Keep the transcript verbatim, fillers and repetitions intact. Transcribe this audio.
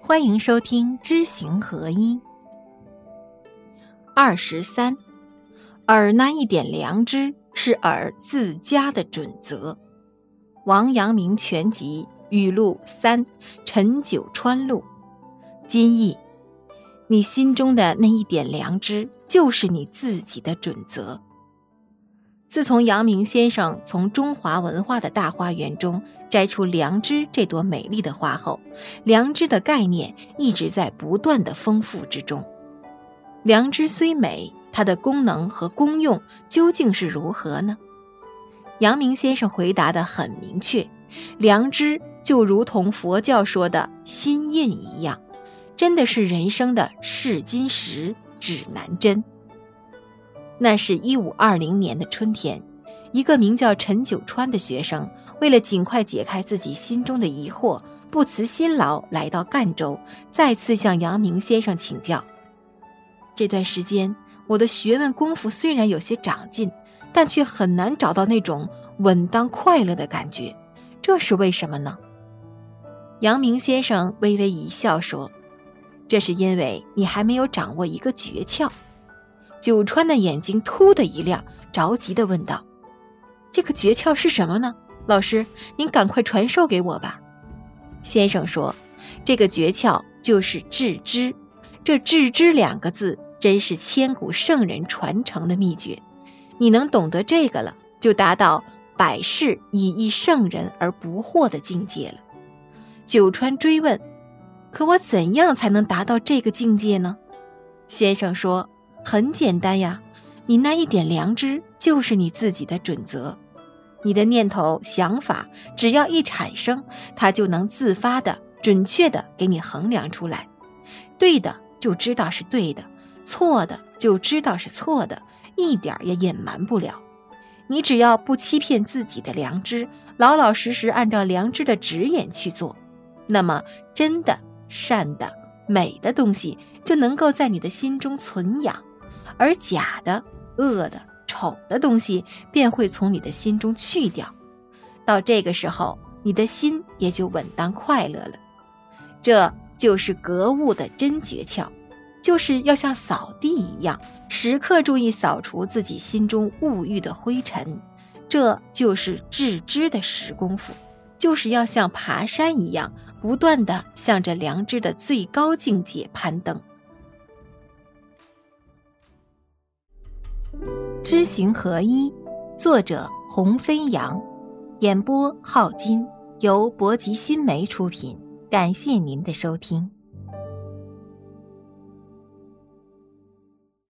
欢迎收听知行合一。二十三，尔那一点良知是尔自家的准则。王阳明全集语录三，陈九川录。今译：你心中的那一点良知就是你自己的准则。自从阳明先生从中华文化的大花园中摘出良知这朵美丽的花后，良知的概念一直在不断的丰富之中。良知虽美，它的功能和功用究竟是如何呢？阳明先生回答得很明确，良知就如同佛教说的心印一样，真的是人生的试金石、指南针。那是一五二零年的春天，一个名叫陈九川的学生，为了尽快解开自己心中的疑惑，不辞辛劳来到赣州，再次向阳明先生请教。这段时间，我的学问功夫虽然有些长进，但却很难找到那种稳当快乐的感觉，这是为什么呢？阳明先生微微一笑说，这是因为你还没有掌握一个诀窍。九川的眼睛突的一亮，着急地问道，这个诀窍是什么呢？老师，您赶快传授给我吧。先生说，这个诀窍就是致知，这致知两个字真是千古圣人传承的秘诀，你能懂得这个了，就达到百世以一圣人而不惑的境界了。九川追问，可我怎样才能达到这个境界呢？先生说，很简单呀，你那一点良知就是你自己的准则。你的念头想法只要一产生，它就能自发的准确的给你衡量出来，对的就知道是对的，错的就知道是错的，一点也隐瞒不了。你只要不欺骗自己的良知，老老实实按照良知的指引去做，那么真的、善的、美的东西就能够在你的心中存养，而假的、恶的、丑的东西便会从你的心中去掉。到这个时候，你的心也就稳当快乐了。这就是格物的真诀窍，就是要像扫地一样，时刻注意扫除自己心中物欲的灰尘。这就是致知的实功夫，就是要像爬山一样，不断地向着良知的最高境界攀登。知行合一，作者洪飞扬，演播浩金，由博吉新媒出品。感谢您的收听。